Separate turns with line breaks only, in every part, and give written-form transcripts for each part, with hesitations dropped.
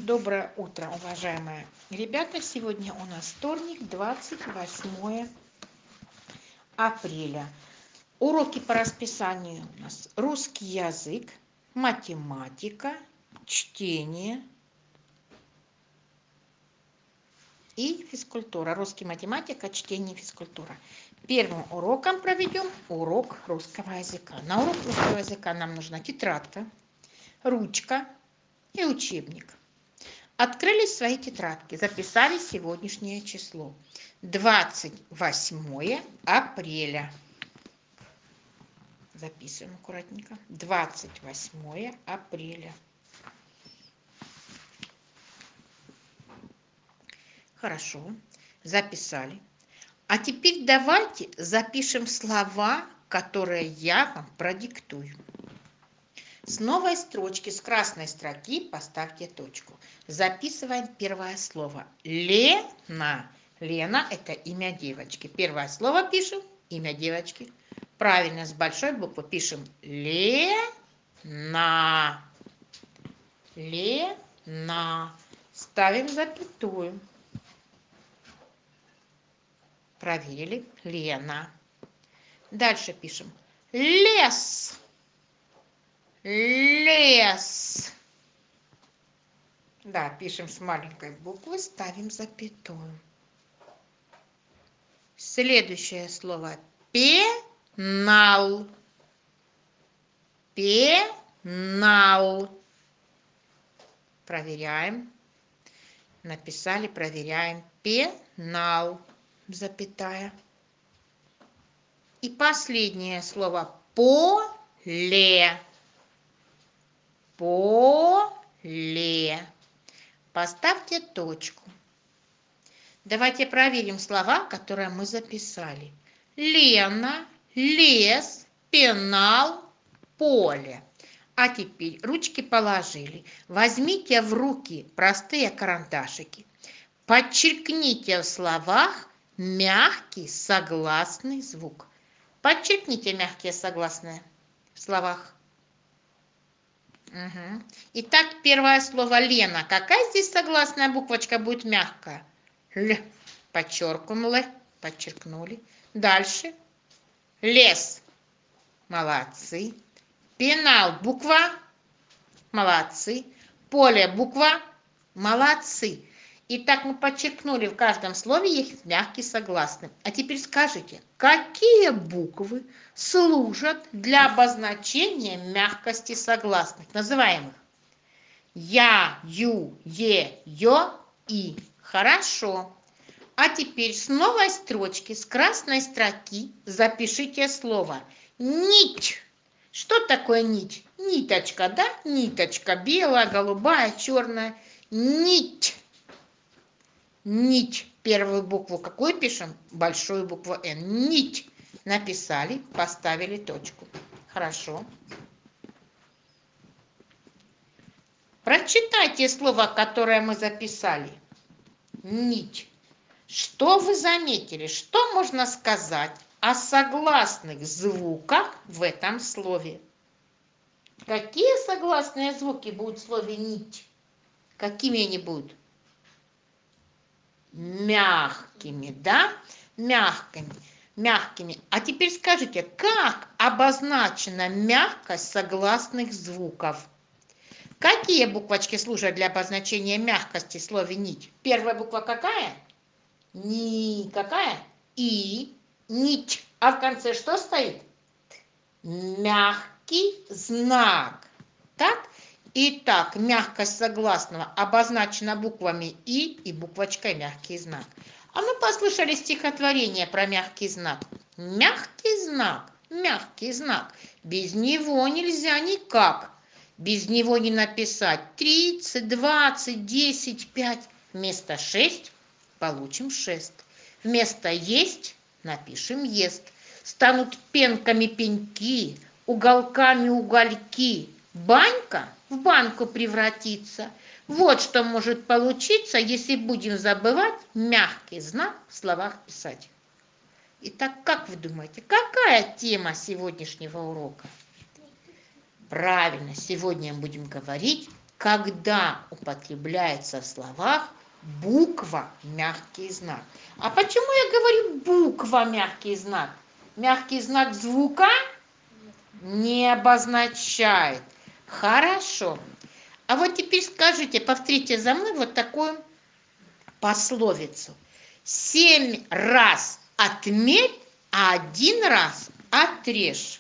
Доброе утро, уважаемые ребята! Сегодня у нас вторник, 28 апреля. Уроки по расписанию у нас русский язык, математика, чтение и физкультура. Русский, математика, чтение, физкультура. Первым уроком проведем урок русского языка. На урок русского языка нам нужна тетрадка, ручка и учебник. Открыли свои тетрадки, записали сегодняшнее число. 28 апреля. Записываем аккуратненько. 28 апреля. Хорошо, записали. А теперь давайте запишем слова, которые я вам продиктую. С новой строчки, с красной строки поставьте точку. Записываем первое слово. Лена. Лена – это имя девочки. Первое слово пишем, имя девочки. Правильно, с большой буквы пишем Лена. Лена. Ставим запятую. Проверили. Лена. Дальше пишем лес. Лес. Да, пишем с маленькой буквы, ставим запятую. Следующее слово пенал. Пенал. Проверяем. Написали, проверяем. Пенал. Запятая. И последнее слово поле. Поле. Поставьте точку. Давайте проверим слова, которые мы записали. Лена, лес, пенал, поле. А теперь ручки положили. Возьмите в руки простые карандашики. Подчеркните в словах мягкий согласный звук. Подчеркните мягкие согласные в словах. Угу. Итак, первое слово Лена. Какая здесь согласная буквочка будет мягкая? Л. Подчеркнем Л. Подчеркнули. Дальше. Лес. Молодцы. Пенал. Буква. Молодцы. Поле. Буква. Молодцы. Итак, мы подчеркнули в каждом слове есть мягкий согласный. А теперь скажите, какие буквы служат для обозначения мягкости согласных, называемых? Я, ю, е, ё, и. Хорошо. А теперь с новой строчки, с красной строки запишите слово нить. Что такое нить? Ниточка, да? Ниточка. Белая, голубая, черная. Нить. Нить. Первую букву какую пишем? Большую букву Н. Нить. Написали, поставили точку. Хорошо. Прочитайте слово, которое мы записали. Нить. Что вы заметили? Что можно сказать о согласных звуках в этом слове? Какие согласные звуки будут в слове нить? Какими они будут? Мягкими, да? Мягкими. А теперь скажите, как обозначена мягкость согласных звуков? Какие буквочки служат для обозначения мягкости в слове нить? Первая буква какая? Ни. Какая? И. Нить. А в конце что стоит? Мягкий знак. Так? Итак, мягкость согласного обозначена буквами и буквочкой мягкий знак. А мы послушали стихотворение про мягкий знак. Мягкий знак, мягкий знак. Без него нельзя никак. Без него не написать 30, 20, 10, 5. Вместо 6 получим 6. Вместо есть напишем ест. Станут пенками пеньки, уголками угольки. Банька в банку превратится. Вот что может получиться, если будем забывать мягкий знак в словах писать. Итак, как вы думаете, какая тема сегодняшнего урока? Правильно, сегодня мы будем говорить, когда употребляется в словах буква мягкий знак. А почему я говорю буква мягкий знак? Мягкий знак звука не обозначает. Хорошо. А вот теперь скажите, повторите за мной вот такую пословицу. 7 раз отмерь, а 1 раз отрежь.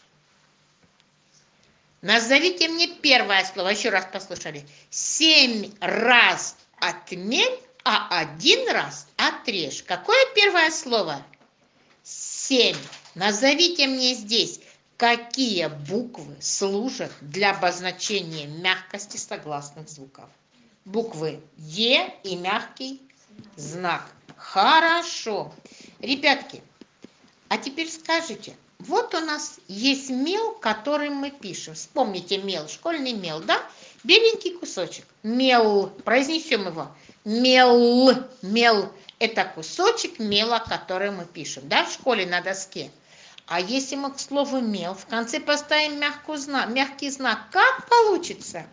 Назовите мне первое слово. Еще раз послушали. 7 раз отмерь, а 1 раз отрежь. Какое первое слово? 7. Назовите мне здесь, какие буквы служат для обозначения мягкости согласных звуков. Буквы Е и мягкий знак. Хорошо. Ребятки, а теперь скажите, вот у нас есть мел, которым мы пишем. Вспомните мел, школьный мел, да? Беленький кусочек. Мел. Произнесем его. Мел. Мел. Это кусочек мела, который мы пишем, да, в школе на доске. А если мы к слову мел в конце поставим мягкий знак, как получится?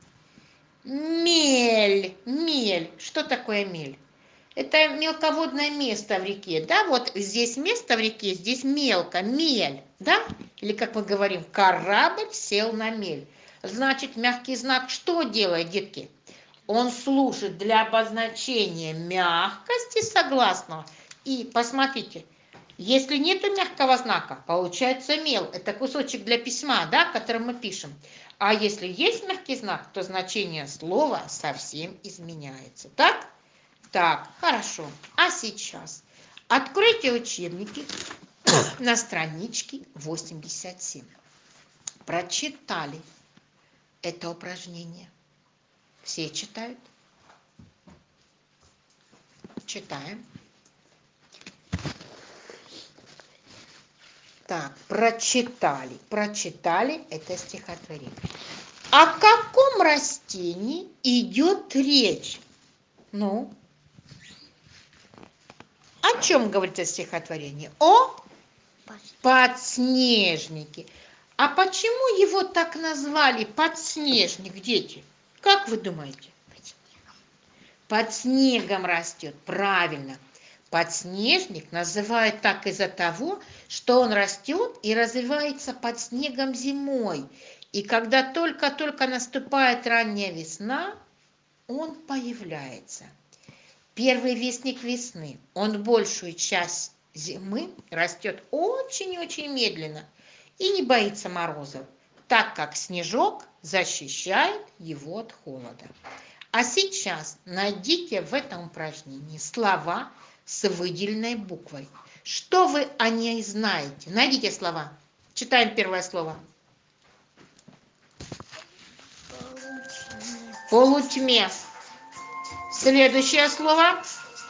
Мель. Мель. Что такое мель? Это мелководное место в реке, да, вот здесь место в реке, здесь мелко, мель, да, или как мы говорим, корабль сел на мель. Значит, мягкий знак что делает, детки? Он служит для обозначения мягкости согласного. И посмотрите, если нету мягкого знака, получается мел, это кусочек для письма, да, который мы пишем. А если есть мягкий знак, то значение слова совсем изменяется, так? Так, хорошо. А сейчас откройте учебники на страничке 87. Прочитали это упражнение. Все читают? Читаем. Так, прочитали это стихотворение. О каком растении идет речь? Ну, о чем говорится стихотворение? О подснежнике. А почему его так назвали подснежник, дети? Как вы думаете? Под снегом растет, правильно. Подснежник называют так из-за того, что он растет и развивается под снегом зимой. И когда только-только наступает ранняя весна, он появляется. Первый вестник весны, он большую часть зимы растет очень-очень медленно и не боится морозов, так как снежок защищает его от холода. А сейчас найдите в этом упражнении слова с выделенной буквой. Что вы о ней знаете? Найдите слова. Читаем первое слово. Полутьме. Следующее слово.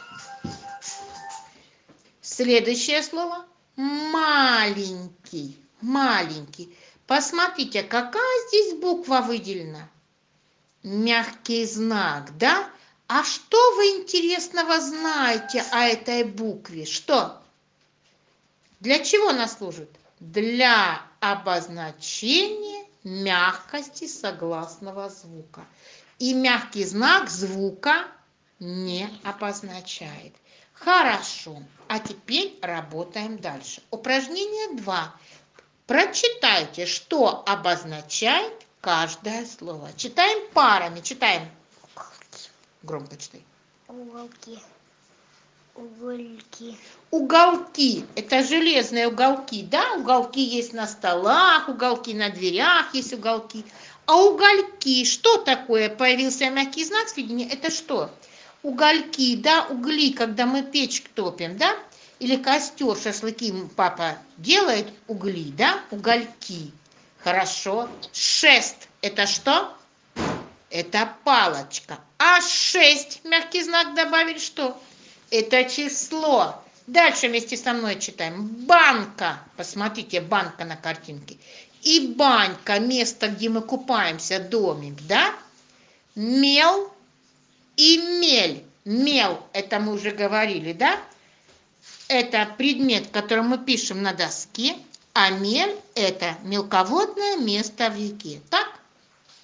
Следующее слово. Маленький. Маленький. Посмотрите, какая здесь буква выделена. Мягкий знак, да? А что вы интересного знаете о этой букве? Что? Для чего она служит? Для обозначения мягкости согласного звука. И мягкий знак звука не обозначает. Хорошо. А теперь работаем дальше. Упражнение 2. Прочитайте, что обозначает каждое слово. Читаем парами. Читаем. Громко читай.
Уголки. Угольки.
Уголки. Это железные уголки, да? Уголки есть на столах, уголки на дверях есть уголки. А угольки, что такое? Появился мягкий знак сведения. Это что? Угольки, да, угли, когда мы печь топим, да? Или костер, шашлыки папа делает, угли, да? Угольки. Хорошо. Шест. Это что? Это палочка. А 6, мягкий знак добавили, что? Это число. Дальше вместе со мной читаем. Банка. Посмотрите, банка на картинке. И банька, место, где мы купаемся, домик, да? Мел и мель. Мел, это мы уже говорили, да? Это предмет, который мы пишем на доске, а мель – это мелководное место в реке. Так?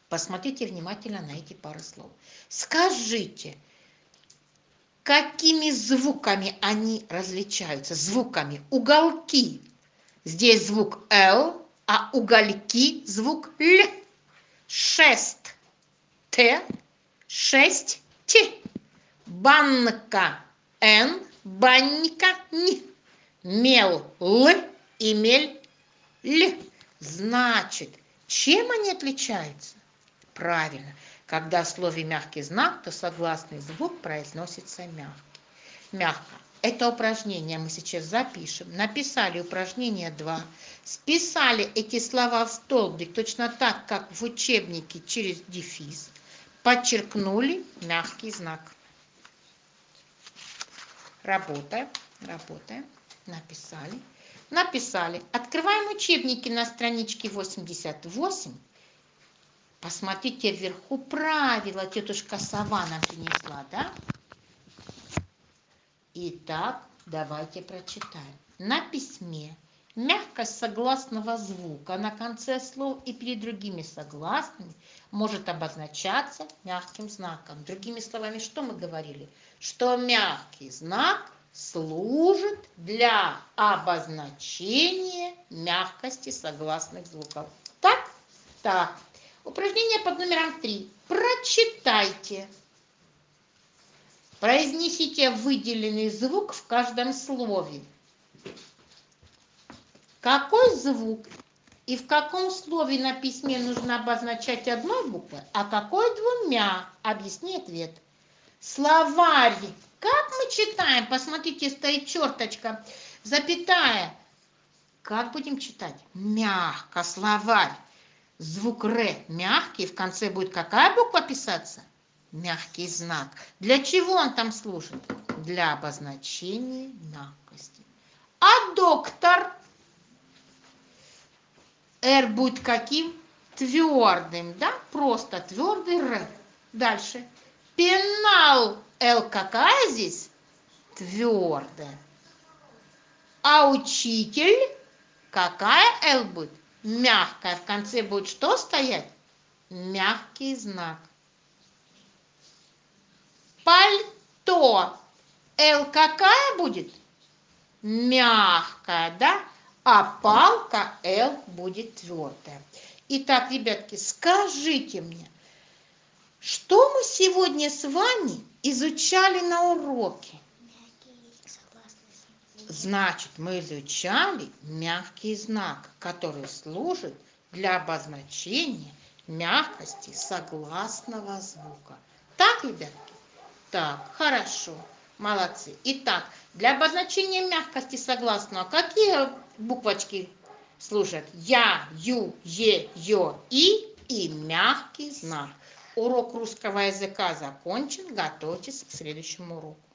Посмотрите внимательно на эти пары слов. Скажите, какими звуками они различаются? Звуками. Уголки. Здесь звук Л, а угольки звук Л. Шест. Т. Шесть. Т. Банка. Н. Банника. Н. Мел. Л. И мель. Л. Значит, чем они отличаются? Правильно. Когда в слове мягкий знак, то согласный звук произносится мягко. Это упражнение мы сейчас запишем. Написали упражнение 2. Списали эти слова в столбик точно так, как в учебнике через дефис. Подчеркнули мягкий знак. Работаем. Написали. Открываем учебники на страничке 88. Посмотрите вверху правила. Тетушка Сова нам принесла, да? Итак, давайте прочитаем. На письме мягкость согласного звука на конце слов и перед другими согласными может обозначаться мягким знаком. Другими словами, что мы говорили? Что мягкий знак служит для обозначения мягкости согласных звуков. Так? Так. Упражнение под номером 3. Прочитайте. Произнесите выделенный звук в каждом слове. Какой звук и в каком слове на письме нужно обозначать одной буквой, а какой двумя? Объясни ответ. Словарь. Как мы читаем? Посмотрите, стоит черточка, запятая. Как будем читать? Мягко. Словарь. Звук Р мягкий, в конце будет какая буква писаться? Мягкий знак. Для чего он там служит? Для обозначения мягкости. А доктор? Р будет каким? Твердым, да? Просто твердый Р. Дальше. Пенал. Л какая здесь? Твердая. А учитель? Какая Л будет? Мягкая. В конце будет что стоять? Мягкий знак. Пальто. Л какая будет? Мягкая, да? А палка Л будет твердая. Итак, ребятки, скажите мне, что мы сегодня с вами изучали на уроке? Значит, мы изучали мягкий знак, который служит для обозначения мягкости согласного звука. Так, ребятки? Так, хорошо, молодцы. Итак, для обозначения мягкости согласного какие буквочки служат? Я, ю, е, ё, и мягкий знак. Урок русского языка закончен. Готовьтесь к следующему уроку.